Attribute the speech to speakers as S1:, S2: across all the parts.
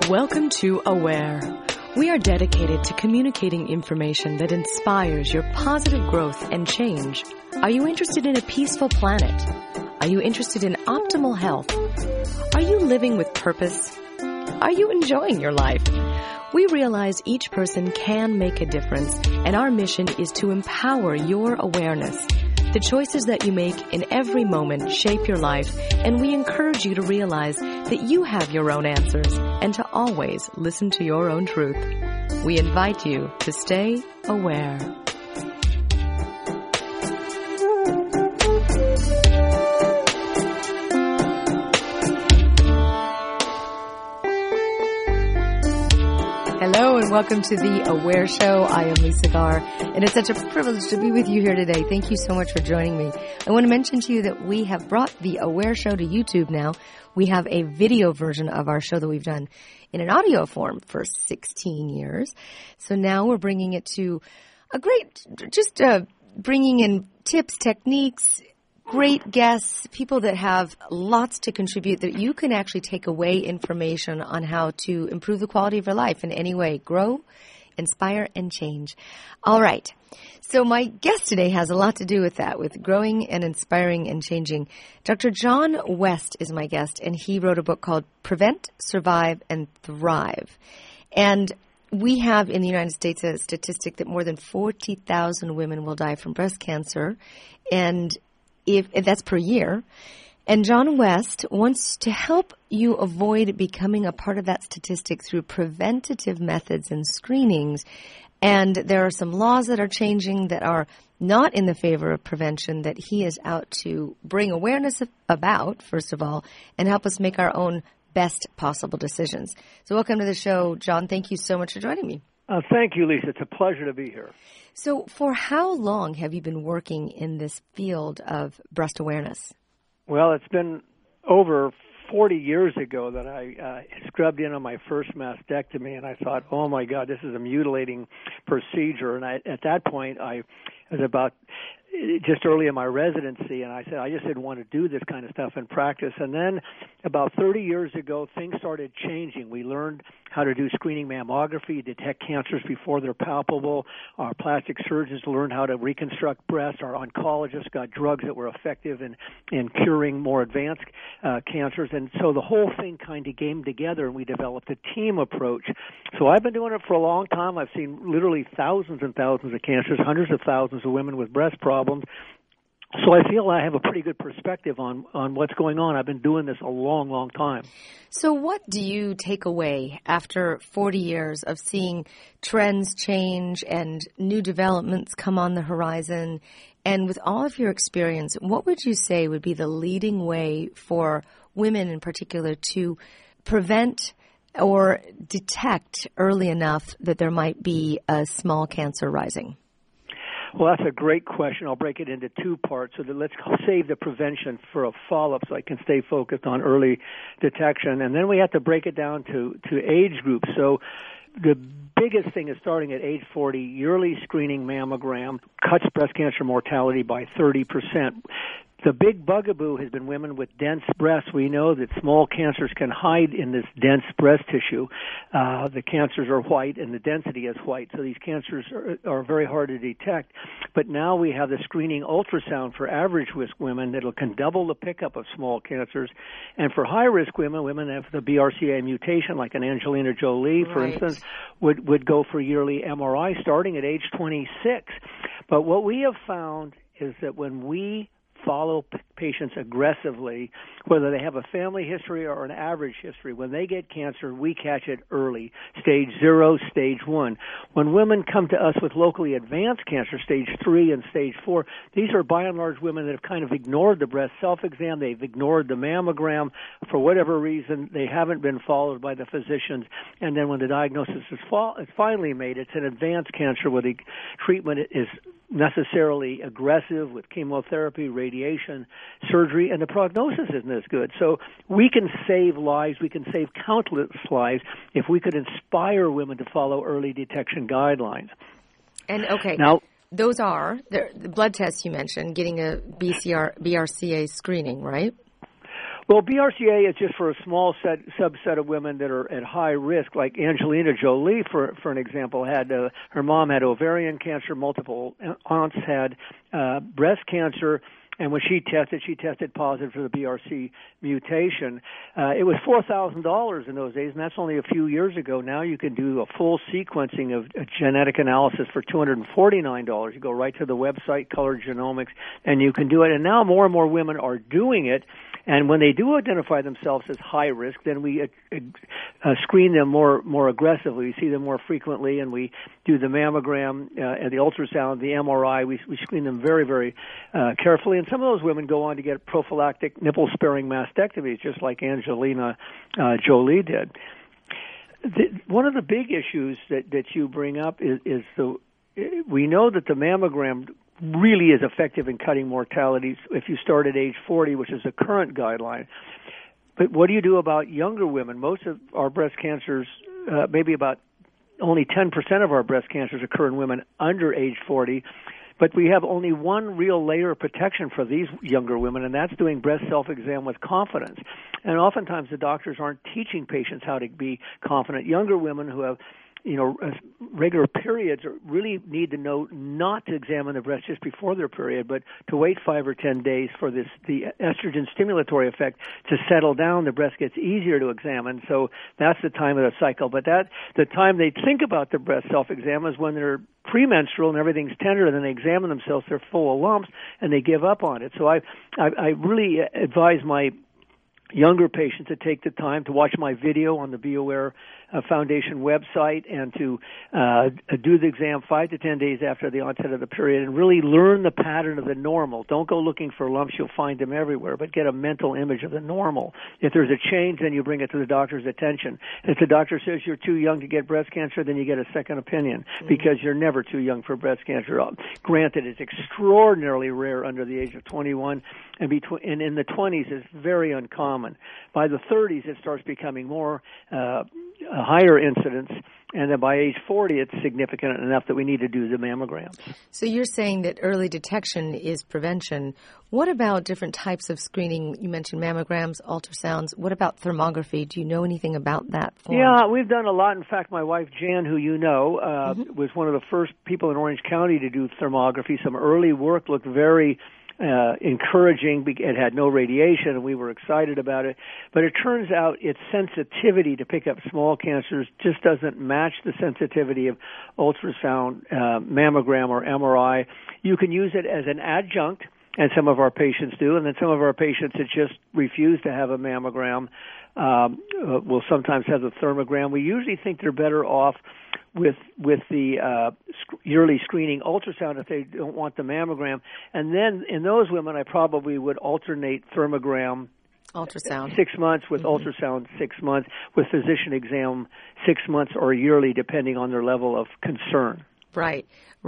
S1: Welcome to Aware. We are dedicated to communicating information that inspires your positive growth and change. Are you interested in a peaceful planet? Are you interested in optimal health? Are you living with purpose? Are you enjoying your life? We realize each person can make a difference, and our mission is to empower your awareness. The choices that you make in every moment shape your life, and we encourage you to realize that you have your own answers and to always listen to your own truth. We invite you to stay aware. Hello and welcome to the Aware Show. I am Lisa Garr, and it's such a privilege to be with you here today. Thank you so much for joining me. I want to mention to you that we have brought the Aware Show to YouTube now. We have a video version of our show that we've done in an audio form for 16 years. So now we're bringing it to bringing in tips, techniques, great guests, people that have lots to contribute that you can actually take away information on how to improve the quality of your life in any way. Grow, inspire, and change. All right. So my guest today has a lot to do with that, with growing and inspiring and changing. Dr. John West is my guest, and he wrote a book called Prevent, Survive, and Thrive. And we have in the United States a statistic that more than 40,000 women will die from breast cancer, and if that's per year. And John West wants to help you avoid becoming a part of that statistic through preventative methods and screenings. And there are some laws that are changing that are not in the favor of prevention that he is out to bring awareness about, first of all, and help us make our own best possible decisions. So welcome to the show, John. Thank you so much for joining me.
S2: Thank you, Lisa. It's a pleasure to be here.
S1: So for how long have you been working in this field of breast awareness?
S2: Well, it's been over 40 years ago that I scrubbed in on my first mastectomy, and I thought, oh, my God, this is a mutilating procedure. And at that point, I was about just early in my residency, and I said, I just didn't want to do this kind of stuff in practice. And then about 30 years ago, things started changing. We learned how to do screening mammography, detect cancers before they're palpable. Our plastic surgeons learned how to reconstruct breasts. Our oncologists got drugs that were effective in curing more advanced cancers. And so the whole thing kind of came together, and we developed a team approach. So I've been doing it for a long time. I've seen literally thousands and thousands of cancers, hundreds of thousands of women with breast problems. So I feel I have a pretty good perspective on what's going on. I've been doing this a long, long time.
S1: So what do you take away after 40 years of seeing trends change and new developments come on the horizon? And with all of your experience, what would you say would be the leading way for women in particular to prevent or detect early enough that there might be a small cancer rising?
S2: Well, that's a great question. I'll break it into two parts. So let's save the prevention for a follow-up so I can stay focused on early detection. And then we have to break it down to age groups. So the biggest thing is starting at age 40, yearly screening mammogram cuts breast cancer mortality by 30%. The big bugaboo has been women with dense breasts. We know that small cancers can hide in this dense breast tissue. The cancers are white and the density is white, so these cancers are very hard to detect. But now we have the screening ultrasound for average-risk women that can double the pickup of small cancers. And for high-risk women have the BRCA mutation, like an Angelina Jolie, for instance, would go for yearly MRI starting at age 26. But what we have found is that when we follow patients aggressively, whether they have a family history or an average history. When they get cancer, we catch it early, stage 0, stage 1. When women come to us with locally advanced cancer, stage 3 and stage 4, these are by and large women that have kind of ignored the breast self-exam. They've ignored the mammogram. For whatever reason, they haven't been followed by the physicians. And then when the diagnosis is finally made, it's an advanced cancer where the treatment is necessarily aggressive with chemotherapy, radiation, surgery, and the prognosis isn't as good. So we can save lives, we can save countless lives if we could inspire women to follow early detection guidelines.
S1: And okay, now those are the blood tests you mentioned, getting a BRCA screening, right?
S2: Well, BRCA is just for a small subset of women that are at high risk, like Angelina Jolie, for an example, had her mom had ovarian cancer, multiple aunts had breast cancer, and when she tested positive for the BRCA mutation. It was $4,000 in those days, and that's only a few years ago. Now you can do a full sequencing of a genetic analysis for $249. You go right to the website, Color Genomics, and you can do it. And now more and more women are doing it. And when they do identify themselves as high risk, then we screen them more aggressively. We see them more frequently, and we do the mammogram and the ultrasound, the MRI. We screen them very, very carefully. And some of those women go on to get prophylactic nipple-sparing mastectomies, just like Angelina Jolie did. One of the big issues that you bring up is we know that the mammogram really is effective in cutting mortalities if you start at age 40, which is the current guideline. But what do you do about younger women? Most of our breast cancers, maybe about only 10% of our breast cancers occur in women under age 40. But we have only one real layer of protection for these younger women, and that's doing breast self-exam with confidence. And oftentimes the doctors aren't teaching patients how to be confident. Younger women who have regular periods really need to know not to examine the breast just before their period, but to wait 5 or 10 days for the estrogen stimulatory effect to settle down. The breast gets easier to examine, so that's the time of the cycle. But the time they think about the breast self-exam is when they're premenstrual and everything's tender, and then they examine themselves, they're full of lumps, and they give up on it. So I really advise my younger patients to take the time to watch my video on the Be Aware Foundation website and to do the exam 5 to 10 days after the onset of the period and really learn the pattern of the normal. Don't go looking for lumps. You'll find them everywhere, but get a mental image of the normal. If there's a change, then you bring it to the doctor's attention. If the doctor says you're too young to get breast cancer, then you get a second opinion because you're never too young for breast cancer. Granted, it's extraordinarily rare under the age of 21, and in the 20s it's very uncommon. By the 30s, it starts becoming more a higher incidence, and then by age 40, it's significant enough that we need to do the mammograms.
S1: So you're saying that early detection is prevention. What about different types of screening? You mentioned mammograms, ultrasounds. What about thermography? Do you know anything about that form?
S2: Yeah, we've done a lot. In fact, my wife, Jan, who you know, was one of the first people in Orange County to do thermography. Some early work looked very encouraging. It had no radiation, and we were excited about it. But it turns out its sensitivity to pick up small cancers just doesn't match the sensitivity of ultrasound, mammogram, or MRI. You can use it as an adjunct, and some of our patients do, and then some of our patients that just refuse to have a mammogram will sometimes have the thermogram. We usually think they're better off with the yearly screening ultrasound if they don't want the mammogram. And then in those women, I probably would alternate thermogram
S1: ultrasound
S2: 6 months with ultrasound 6 months, with physician exam 6 months or yearly, depending on their level of concern.
S1: Right.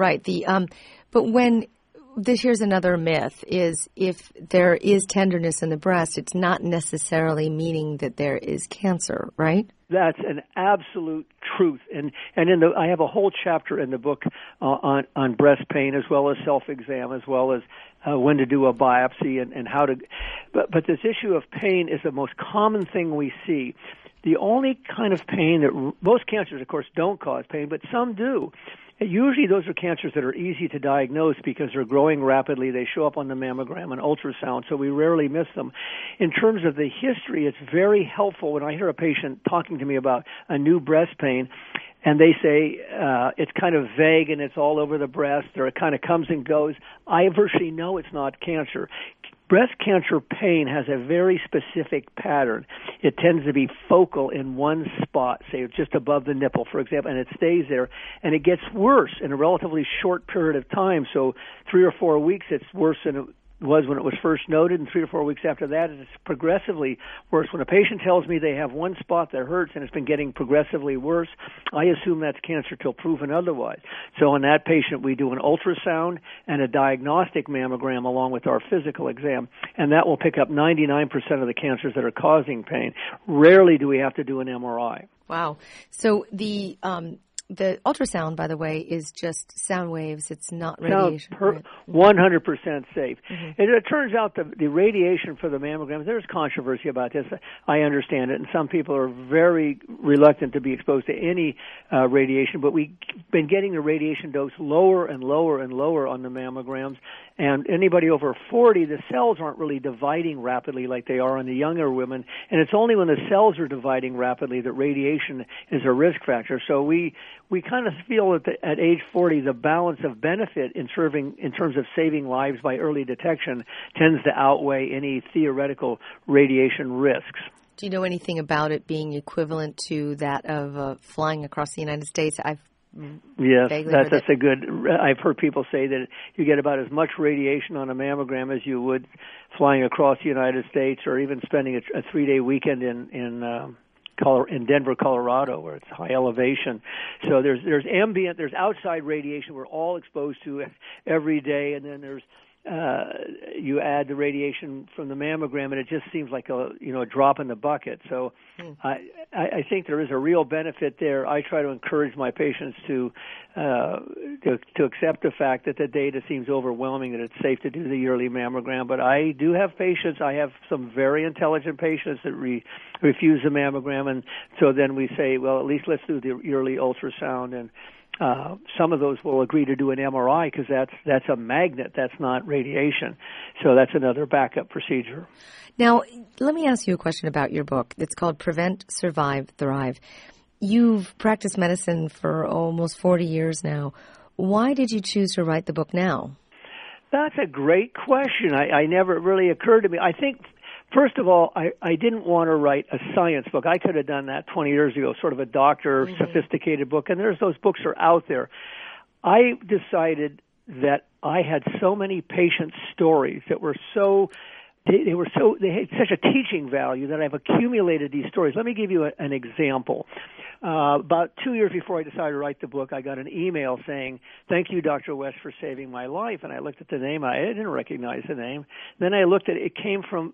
S1: But here's another myth, is if there is tenderness in the breast, it's not necessarily meaning that there is cancer, right?
S2: That's an absolute truth. And I have a whole chapter in the book on breast pain, as well as self-exam, as well as when to do a biopsy and how to. But this issue of pain is the most common thing we see. The only kind of pain that most cancers, of course, don't cause pain, but some do. Usually those are cancers that are easy to diagnose because they're growing rapidly. They show up on the mammogram and ultrasound, so we rarely miss them. In terms of the history, it's very helpful when I hear a patient talking to me about a new breast pain, and they say it's kind of vague and it's all over the breast, or it kind of comes and goes. I virtually know it's not cancer. Breast cancer pain has a very specific pattern. It tends to be focal in one spot, say just above the nipple, for example, and it stays there. And it gets worse in a relatively short period of time. So 3 or 4 weeks, it's worse than it was when it was first noted, and 3 or 4 weeks after that, it's progressively worse. When a patient tells me they have one spot that hurts and it's been getting progressively worse, I assume that's cancer till proven otherwise. So in that patient, we do an ultrasound and a diagnostic mammogram along with our physical exam, and that will pick up 99% of the cancers that are causing pain. Rarely do we have to do an MRI.
S1: Wow. So the ultrasound, by the way, is just sound waves. It's not radiation.
S2: 100% safe. And it turns out the radiation for the mammograms, there's controversy about this. I understand it, and some people are very reluctant to be exposed to any radiation, but we've been getting the radiation dose lower and lower and lower on the mammograms. And anybody over 40, the cells aren't really dividing rapidly like they are on the younger women. And it's only when the cells are dividing rapidly that radiation is a risk factor. So we kind of feel that at age 40, the balance of benefit in terms of saving lives by early detection tends to outweigh any theoretical radiation risks.
S1: Do you know anything about it being equivalent to that of flying across the United States?
S2: Yes, that's a good. I've heard people say that you get about as much radiation on a mammogram as you would flying across the United States, or even spending a 3-day weekend in Denver, Colorado, where it's high elevation. So there's ambient, there's outside radiation we're all exposed to every day, and then there's you add the radiation from the mammogram, and it just seems like a drop in the bucket. So I think there is a real benefit there. I try to encourage my patients to accept the fact that the data seems overwhelming, that it's safe to do the yearly mammogram. But I do have patients. I have some very intelligent patients that refuse the mammogram, and so then we say, well, at least let's do the yearly ultrasound. And some of those will agree to do an MRI because that's a magnet. That's not radiation. So that's another backup procedure.
S1: Now, let me ask you a question about your book. It's called Prevent, Survive, Thrive. You've practiced medicine for almost 40 years now. Why did you choose to write the book now?
S2: That's a great question. I never really occurred to me. I think, first of all, I didn't want to write a science book. I could have done that 20 years ago, sort of a doctor, sophisticated book, and those books are out there. I decided that I had so many patient stories that were they had such a teaching value that I've accumulated these stories. Let me give you an example. About 2 years before I decided to write the book, I got an email saying, "Thank you, Dr. West, for saving my life." And I looked at the name. I didn't recognize the name. Then I looked at it. It came from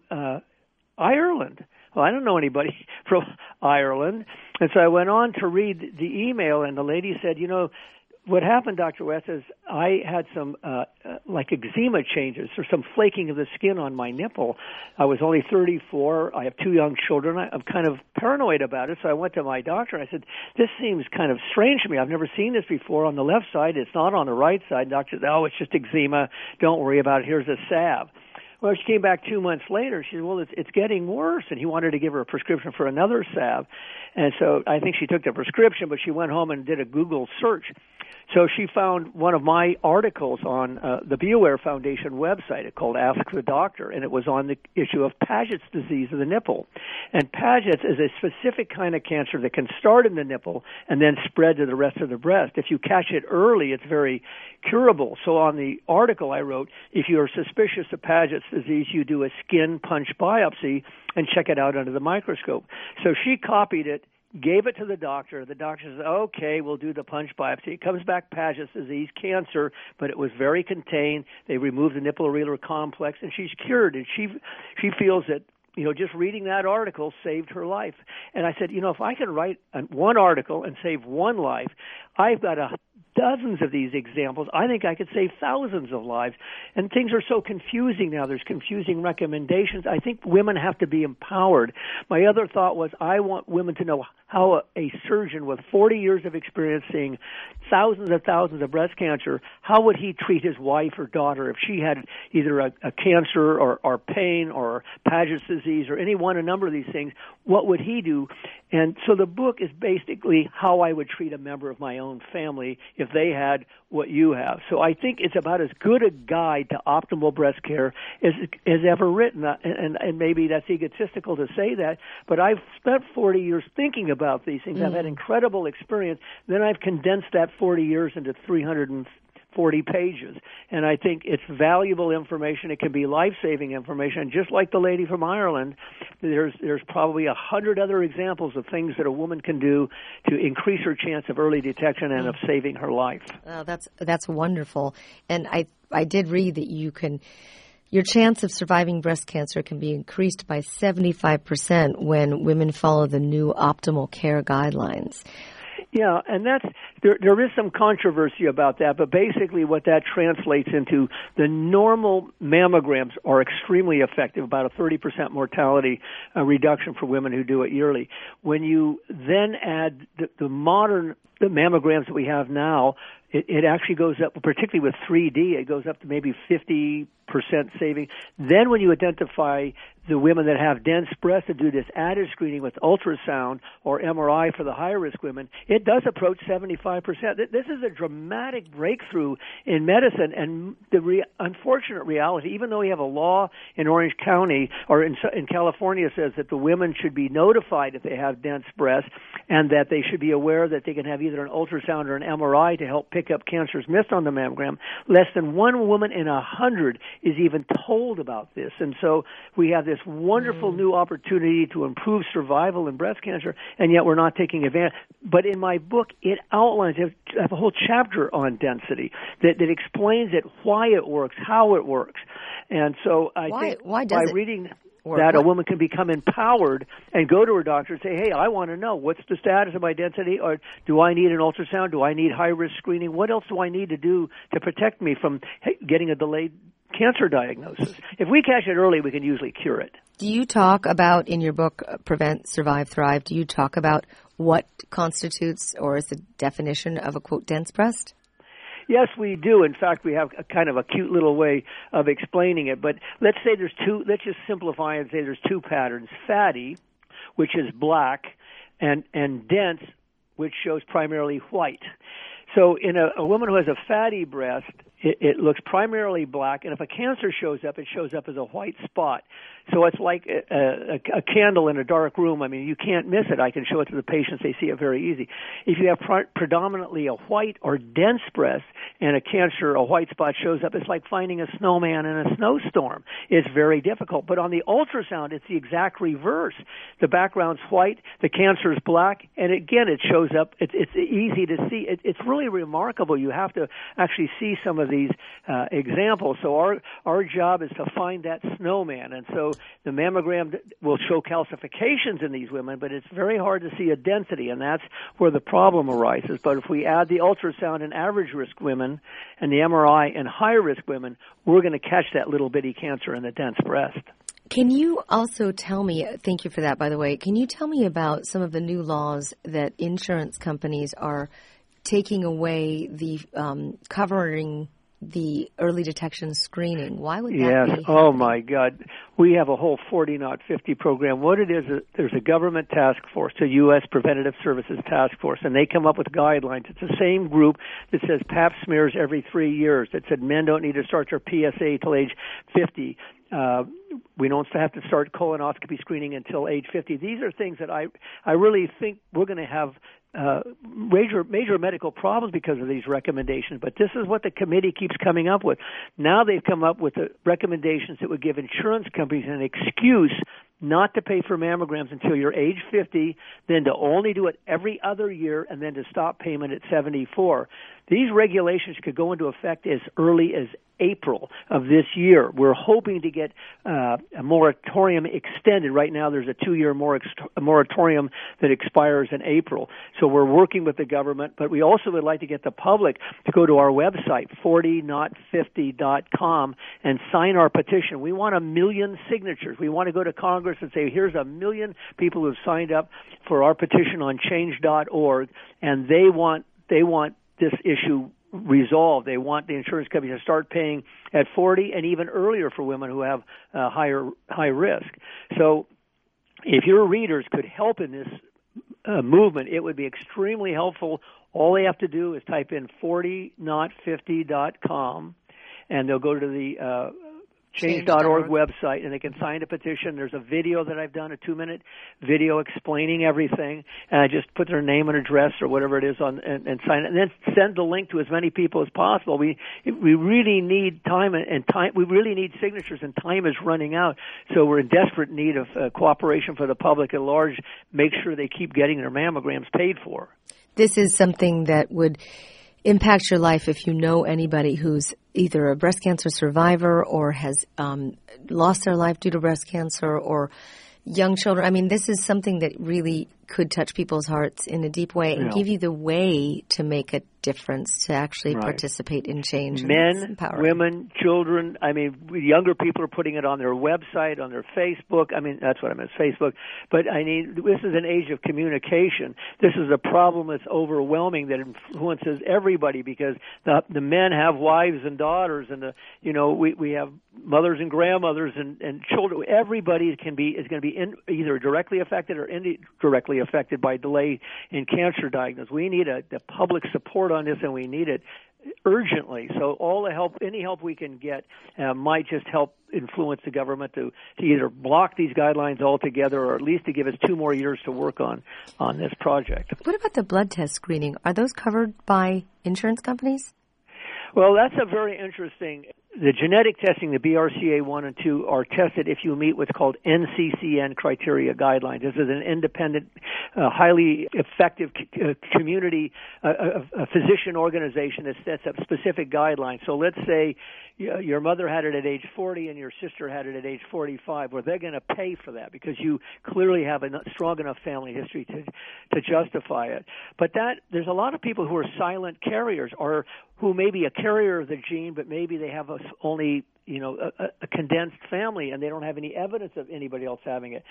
S2: Ireland. Well, I don't know anybody from Ireland. And so I went on to read the email, and the lady said, what happened, Dr. West, is I had some like eczema changes or some flaking of the skin on my nipple. I was only 34. I have 2 young children. I'm kind of paranoid about it, so I went to my doctor. I said, this seems kind of strange to me. I've never seen this before. On the left side, it's not on the right side. Doctor said, it's just eczema. Don't worry about it. Here's a salve. Well, she came back 2 months later. She said, well, it's getting worse. And he wanted to give her a prescription for another salve. And so I think she took the prescription, but she went home and did a Google search. So she found one of my articles on the BioWare Foundation website called Ask the Doctor, and it was on the issue of Paget's disease of the nipple. And Paget's is a specific kind of cancer that can start in the nipple and then spread to the rest of the breast. If you catch it early, it's very curable. So on the article I wrote, if you are suspicious of Paget's disease, you do a skin punch biopsy and check it out under the microscope. So she copied it, gave it to the doctor. The doctor says, okay, we'll do the punch biopsy. It comes back Paget's disease, cancer, but it was very contained. They removed the nipple-areolar complex, and she's cured. And she feels that, just reading that article saved her life. And I said, if I can write one article and save one life, I've got dozens of these examples. I think I could save thousands of lives. And things are so confusing now. There's confusing recommendations. I think women have to be empowered. My other thought was I want women to know how a surgeon with 40 years of experience seeing thousands of breast cancer, how would he treat his wife or daughter if she had either a cancer or pain or Paget's disease or a number of these things? What would he do? And so the book is basically how I would treat a member of my own family if they had what you have. So I think it's about as good a guide to optimal breast care as ever written. And maybe that's egotistical to say that, but I've spent 40 years thinking about these things. I've had incredible experience. Then I've condensed that 40 years into 340 pages. And I think it's valuable information. It can be life-saving information. And just like the lady from Ireland, there's probably 100 other examples of things that a woman can do to increase her chance of early detection and of saving her life.
S1: Oh, that's wonderful. And I did read that your chance of surviving breast cancer can be increased by 75% when women follow the new optimal care guidelines.
S2: Yeah, and there is some controversy about that, but basically what that translates into, the normal mammograms are extremely effective, about a 30% mortality reduction for women who do it yearly. When you then add the modern mammograms that we have now, it actually goes up, particularly with 3D, it goes up to maybe 50% saving. Then when you identify the women that have dense breasts to do this added screening with ultrasound or MRI for the high-risk women, it does approach 75%. This is a dramatic breakthrough in medicine, and the unfortunate reality, even though we have a law in Orange County or in California says that the women should be notified if they have dense breasts and that they should be aware that they can have either an ultrasound or an MRI to help pick up cancers missed on the mammogram, less than 1 woman in 100 is even told about this. And so we have this wonderful new opportunity to improve survival in breast cancer, and yet we're not taking advantage. But in my book, it outlines, I have a whole chapter on density that explains it, why it works, how it works. And so I think by reading that, a woman can become empowered and go to her doctor and say, hey, I want to know, what's the status of my density, or do I need an ultrasound, do I need high-risk screening, what else do I need to do to protect me from getting a delayed cancer diagnosis? If we catch it early, we can usually cure it.
S1: Do you talk about, in your book, Prevent, Survive, Thrive, do you talk about what constitutes or is the definition of a, quote, dense breast?
S2: Yes, we do. In fact, we have a kind of a cute little way of explaining it. But let's say there's two, let's just simplify and say there's two patterns. Fatty, which is black, and dense, which shows primarily white. So in a woman who has a fatty breast, it looks primarily black, and if a cancer shows up, it shows up as a white spot. So it's like a candle in a dark room. I mean, you can't miss it. I can show it to the patients. They see it very easy. If you have predominantly a white or dense breast and a cancer, a white spot shows up, it's like finding a snowman in a snowstorm. It's very difficult. But on the ultrasound, it's the exact reverse. The background's white, the cancer is black, and again, it shows up. It's easy to see. It's really remarkable. You have to actually see some of these examples. So our job is to find that snowman. And so the mammogram will show calcifications in these women, but it's very hard to see a density, and that's where the problem arises. But if we add the ultrasound in average-risk women and the MRI in high-risk women, we're going to catch that little bitty cancer in the dense breast.
S1: Can you also tell me, thank you for that, by the way, can you tell me about some of the new laws that insurance companies are taking away the covering the early detection screening? Why would that be happening?
S2: Oh, my God. We have a whole 40-not-50 program. What it is, there's a government task force, a U.S. Preventative Services Task Force, and they come up with guidelines. It's the same group that says Pap smears every 3 years, that said men don't need to start their PSA till age 50. We don't have to start colonoscopy screening until age 50. These are things that I really think we're going to have major medical problems because of these recommendations. But this is what the committee keeps coming up with. Now they've come up with the recommendations that would give insurance companies an excuse not to pay for mammograms until you're age 50, then to only do it every other year, and then to stop payment at 74. These regulations could go into effect as early as April of this year. We're hoping to get a moratorium extended. Right now there's a 2-year moratorium that expires in April. So we're working with the government, but we also would like to get the public to go to our website, 40not50.com, and sign our petition. We want 1 million signatures. We want to go to Congress and say, here's 1 million people who have signed up for our petition on change.org, and they want this issue resolved. They want the insurance companies to start paying at 40 and even earlier for women who have high risk. So if your readers could help in this movement, it would be extremely helpful. All they have to do is type in 40not50.com, and they'll go to the change.org website, and they can sign a petition. There's a video that I've done, a 2-minute video explaining everything, and I just put their name and address or whatever it is on and sign it, and then send the link to as many people as possible. We really need time, and time. We really need signatures, and time is running out. So we're in desperate need of cooperation for the public at large. Make sure they keep getting their mammograms paid for.
S1: This is something that would impact your life if you know anybody who's either a breast cancer survivor or has lost their life due to breast cancer, or young children. I mean, this is something that really could touch people's hearts in a deep way and give you the way to make a difference, to actually participate in change.
S2: Men, women, children. I mean, younger people are putting it on their website, on their Facebook. I mean, that's what I meant, Facebook. But I mean, this is an age of communication. This is a problem that's overwhelming, that influences everybody, because the men have wives and daughters, and we have mothers and grandmothers and children. Everybody is going to be either directly affected or indirectly affected by delay in cancer diagnosis. We need the public support on this, and we need it urgently. So all the help, any help we can get, might just help influence the government to either block these guidelines altogether, or at least to give us 2 more years to work on this project.
S1: What about the blood test screening? Are those covered by insurance companies?
S2: Well, that's a very interesting. The genetic testing, the BRCA1 and 2, are tested if you meet what's called NCCN criteria guidelines. This is an independent, highly effective community, a physician organization that sets up specific guidelines. So let's say your mother had it at age 40 and your sister had it at age 45. Well, they're going to pay for that because you clearly have a strong enough family history to justify it. But there's a lot of people who are silent carriers, or who may be a carrier of the gene, but maybe they have only a condensed family, and they don't have any evidence of anybody else having it.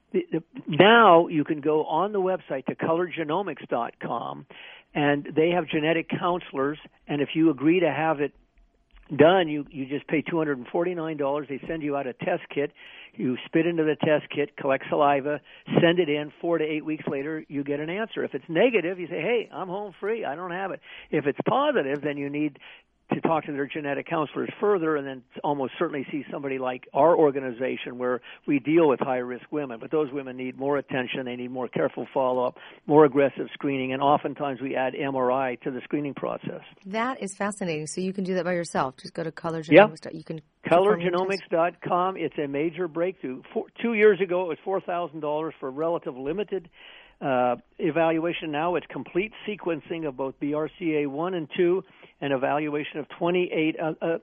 S2: Now you can go on the website to colorgenomics.com, and they have genetic counselors, and if you agree to have it done, you just pay $249. They send you out a test kit. You spit into the test kit, collect saliva, send it in. 4 to 8 weeks later, you get an answer. If it's negative, you say, hey, I'm home free. I don't have it. If it's positive, then you need to talk to their genetic counselors further, and then almost certainly see somebody like our organization, where we deal with high-risk women. But those women need more attention. They need more careful follow-up, more aggressive screening, and oftentimes we add MRI to the screening process.
S1: That is fascinating. So you can do that by yourself. Just go to colorgenomics.
S2: Yeah.
S1: You can
S2: colorgenomics.com. It's a major breakthrough. 2 years ago, it was $4,000 for a relative limited evaluation. Now it's complete sequencing of both BRCA1 and 2, and evaluation of 28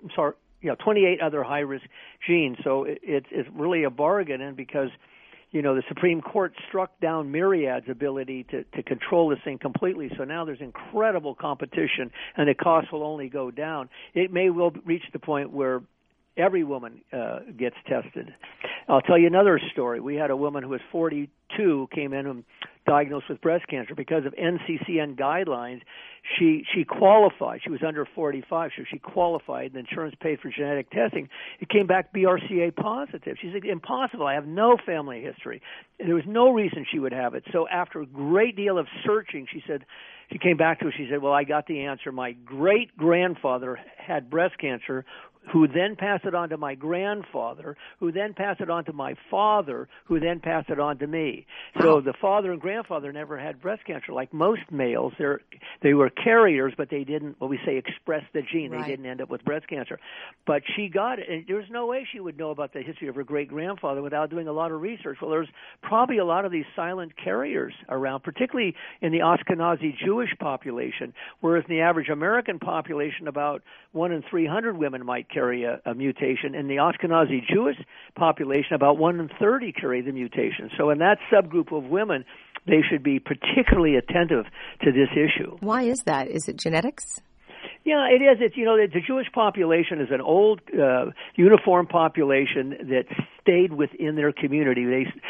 S2: other high-risk genes. So it's really a bargain, and because the Supreme Court struck down Myriad's ability to control this thing completely, so now there's incredible competition, and the cost will only go down. It may well reach the point where every woman gets tested. I'll tell you another story. We had a woman who was 42, came in and diagnosed with breast cancer. Because of NCCN guidelines, she qualified. She was under 45, so she qualified, and insurance paid for genetic testing. It came back BRCA positive. She said, impossible. I have no family history. There was no reason she would have it. So after a great deal of searching, she came back to us. She said, well, I got the answer. My great-grandfather had breast cancer, who then passed it on to my grandfather, who then passed it on to my father, who then passed it on to me. So the father and grandfather never had breast cancer. Like most males, they were carriers, but they didn't, what we say, express the gene. Right. They didn't end up with breast cancer. But she got it, and there's no way she would know about the history of her great-grandfather without doing a lot of research. Well, there's probably a lot of these silent carriers around, particularly in the Ashkenazi Jewish population, whereas in the average American population, about 1 in 300 women might carry a mutation. In the Ashkenazi Jewish population, about 1 in 30 carry the mutation. So in that subgroup of women, they should be particularly attentive to this issue.
S1: Why is that? Is it genetics?
S2: Yeah, it is. It's the Jewish population is an old, uniform population that stayed within their community.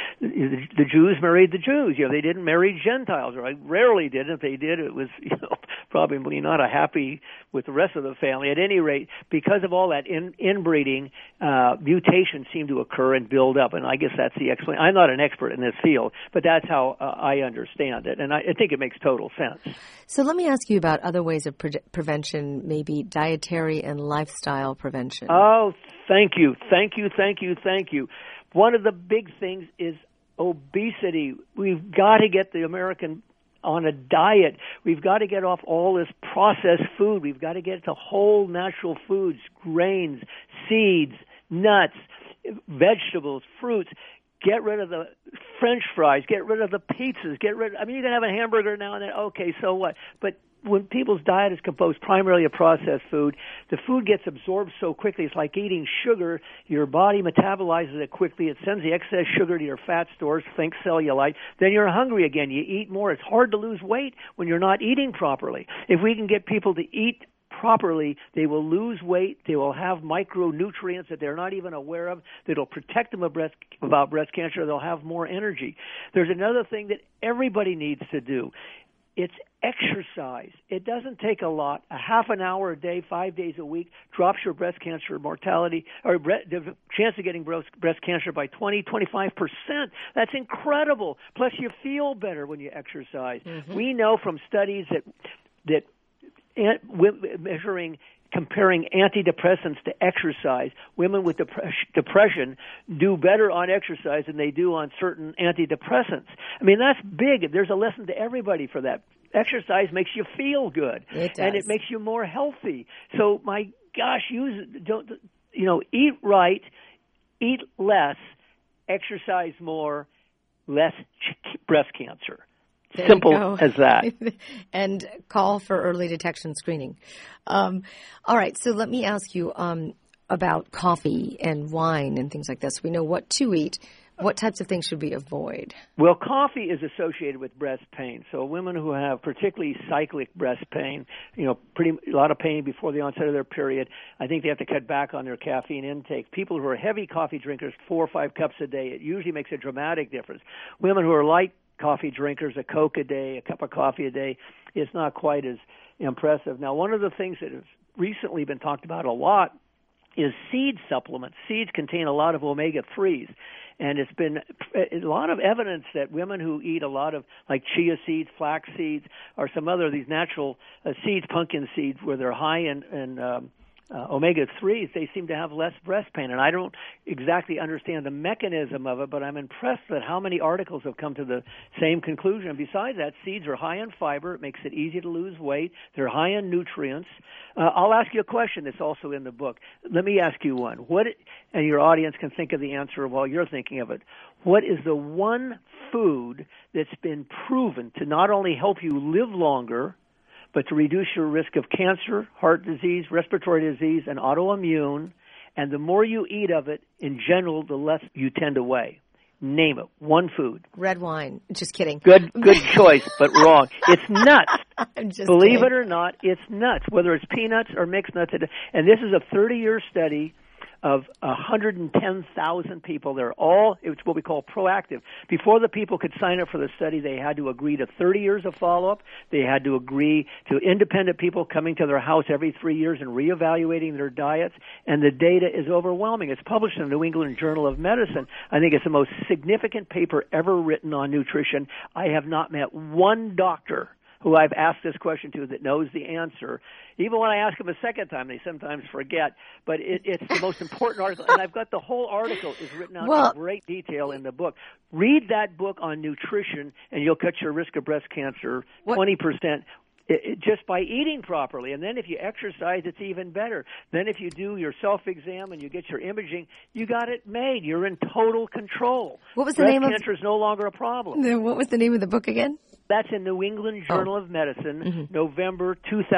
S2: The Jews married the Jews. They didn't marry Gentiles, or rarely did. If they did, it was probably not a happy with the rest of the family. At any rate, because of all that inbreeding, mutations seem to occur and build up. And I guess that's the explanation. I'm not an expert in this field, but that's how I understand it, and I think it makes total sense.
S1: So let me ask you about other ways of prevention, maybe dietary and lifestyle prevention.
S2: Oh, thank you. One of the big things is obesity. We've got to get the American on a diet. We've got to get off all this processed food. We've got to get to whole natural foods, grains, seeds, nuts, vegetables, fruits. Get rid of the French fries. Get rid of the pizzas. You can have a hamburger now and then. Okay, so what? But when people's diet is composed primarily of processed food, the food gets absorbed so quickly. It's like eating sugar. Your body metabolizes it quickly. It sends the excess sugar to your fat stores, think cellulite. Then you're hungry again. You eat more. It's hard to lose weight when you're not eating properly. If we can get people to eat properly, they will lose weight. They will have micronutrients that they're not even aware of that'll protect them about breast cancer. They'll have more energy. There's another thing that everybody needs to do. It's exercise. It doesn't take a lot. A half an hour a day, 5 days a week, drops your breast cancer mortality or the chance of getting breast cancer by 20-25%. That's incredible. Plus, you feel better when you exercise. Mm-hmm. We know from studies that comparing antidepressants to exercise, women with depression do better on exercise than they do on certain antidepressants. I mean, that's big. There's a lesson to everybody for that. Exercise makes you feel good, and it makes you more healthy. So, my gosh, eat right, eat less, exercise more, less breast cancer. Simple as that.
S1: And call for early detection screening. All right, so let me ask you about coffee and wine and things like this. We know what to eat. What types of things should we avoid?
S2: Well, coffee is associated with breast pain. So women who have particularly cyclic breast pain, a lot of pain before the onset of their period, I think they have to cut back on their caffeine intake. People who are heavy coffee drinkers, 4 or 5 cups a day, it usually makes a dramatic difference. Women who are light coffee drinkers, a Coke a day, a cup of coffee a day, it's not quite as impressive. Now, one of the things that has recently been talked about a lot is seed supplements. Seeds contain a lot of omega-3s, and it's been a lot of evidence that women who eat a lot of, like chia seeds, flax seeds, or some other of these natural seeds, pumpkin seeds, where they're high in omega-3s, they seem to have less breast pain. And I don't exactly understand the mechanism of it, but I'm impressed at how many articles have come to the same conclusion. Besides that, seeds are high in fiber. It makes it easy to lose weight. They're high in nutrients. I'll ask you a question that's also in the book. Let me ask you one. And your audience can think of the answer while you're thinking of it. What is the one food that's been proven to not only help you live longer, but to reduce your risk of cancer, heart disease, respiratory disease, and autoimmune, and the more you eat of it, in general, the less you tend to weigh? Name it. One food.
S1: Red wine. Just kidding.
S2: Good choice, but wrong. It's nuts.
S1: I'm just
S2: Believe
S1: kidding.
S2: it or not, it's nuts, whether it's peanuts or mixed nuts. And this is a 30-year study of 110,000 people. It's what we call proactive. Before the people could sign up for the study, they had to agree to 30 years of follow-up. They had to agree to independent people coming to their house every 3 years and reevaluating their diets. And the data is overwhelming. It's published in the New England Journal of Medicine. I think it's the most significant paper ever written on nutrition. I have not met one doctor who I've asked this question to that knows the answer. Even when I ask them a second time, they sometimes forget. But it's the most important article. And I've got the whole article is written out in great detail in the book. Read that book on nutrition, and you'll cut your risk of breast cancer 20%. Just by eating properly. And then if you exercise, it's even better. Then if you do your self-exam and you get your imaging, you got it made. You're in total control.
S1: What was the name of
S2: breast cancer is no longer a problem.
S1: What was the name of the book again?
S2: That's in New England Journal of Medicine, November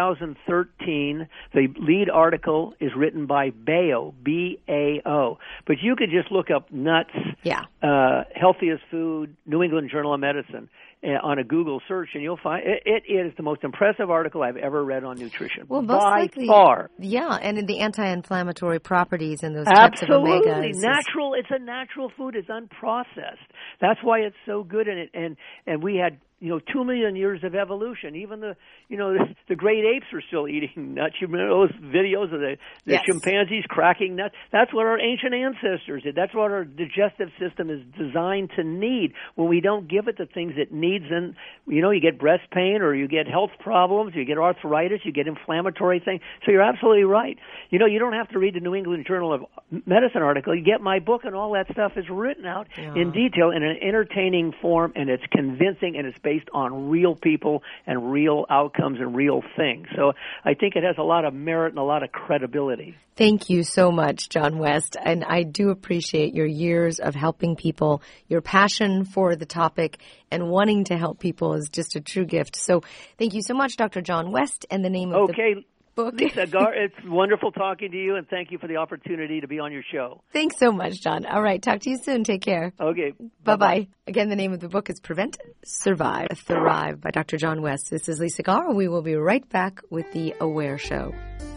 S2: 2013. The lead article is written by Bao, B-A-O. But you could just look up nuts, healthiest food, New England Journal of Medicine on a Google search, and you'll find it is the most impressive article I've ever read on nutrition.
S1: Well, most
S2: by
S1: likely,
S2: far.
S1: Yeah, and in the anti-inflammatory properties and those types of omegas.
S2: Absolutely. Natural. It's a natural food. It's unprocessed. That's why it's so good in it. And we had 2 million years of evolution. Even the great apes are still eating nuts. You remember those videos of the chimpanzees cracking nuts? That's what our ancient ancestors did. That's what our digestive system is designed to need. When we don't give it the things it needs, then you get breast pain, or you get health problems, you get arthritis, you get inflammatory things. So you're absolutely right. You don't have to read the New England Journal of Medicine article. You get my book, and all that stuff is written out in detail in an entertaining form, and it's convincing, and it's based based on real people and real outcomes and real things. So I think it has a lot of merit and a lot of credibility.
S1: Thank you so much, John West. And I do appreciate your years of helping people. Your passion for the topic and wanting to help people is just a true gift. So thank you so much, Dr. John West. And the name of the book.
S2: Lisa, it's wonderful talking to you, and thank you for the opportunity to be on your show.
S1: Thanks so much, John. All right, talk to you soon. Take care.
S2: Okay.
S1: Bye-bye. Again, the name of the book is Prevent, Survive, Thrive by Dr. John West. This is Lisa Garr. We will be right back with The Aware Show.